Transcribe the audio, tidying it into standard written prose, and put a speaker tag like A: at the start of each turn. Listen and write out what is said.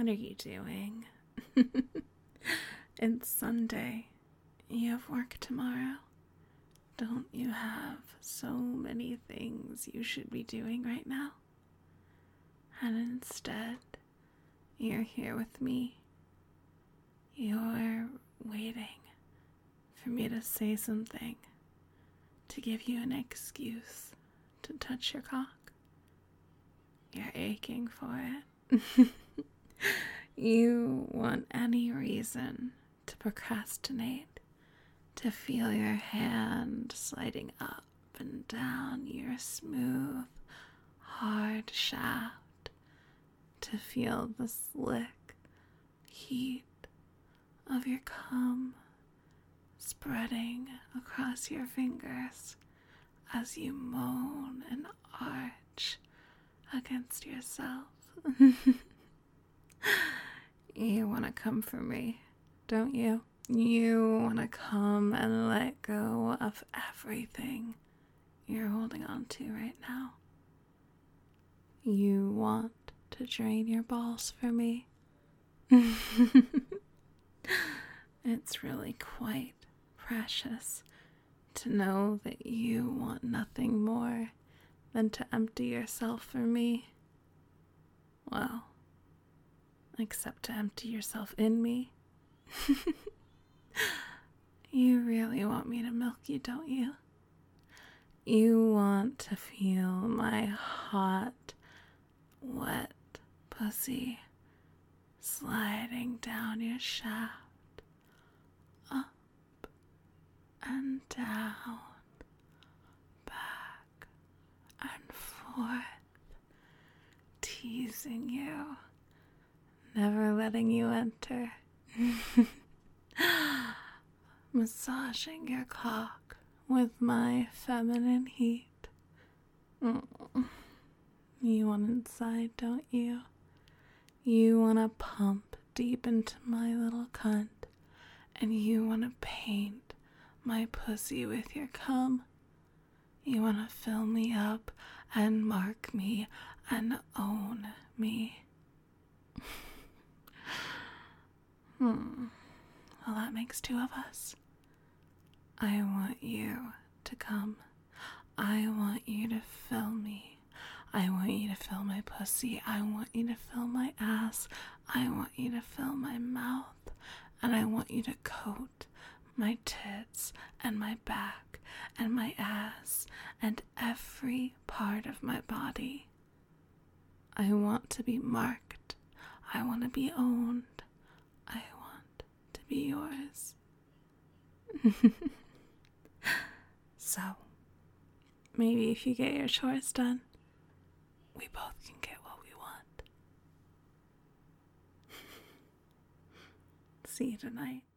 A: What are you doing? It's Sunday. You have work tomorrow. Don't you have so many things you should be doing right now? And instead, you're here with me. You're waiting for me to say something, to give you an excuse to touch your cock. You're aching for it. You want any reason to procrastinate, to feel your hand sliding up and down your smooth, hard shaft, to feel the slick heat of your cum spreading across your fingers as you moan and arch against yourself. You want to come for me, don't you? You want to come and let go of everything you're holding on to right now. You want to drain your balls for me. It's really quite precious to know that you want nothing more than to empty yourself for me. Well, except to empty yourself in me. You really want me to milk you, don't you? You want to feel my hot, wet pussy sliding down your shaft, up and down, back and forth, teasing you, never letting you enter. Massaging your cock with my feminine heat. You want inside, don't you? You want to pump deep into my little cunt, and you want to paint my pussy with your cum. You want to fill me up and mark me and own me. Well, that makes two of us. I want you to come. I want you to fill me. I want you to fill my pussy. I want you to fill my ass. I want you to fill my mouth. And I want you to coat my tits and my back and my ass and every part of my body. I want to be marked. I want to be owned. I want to be yours. So, maybe if you get your chores done, we both can get what we want. See you tonight.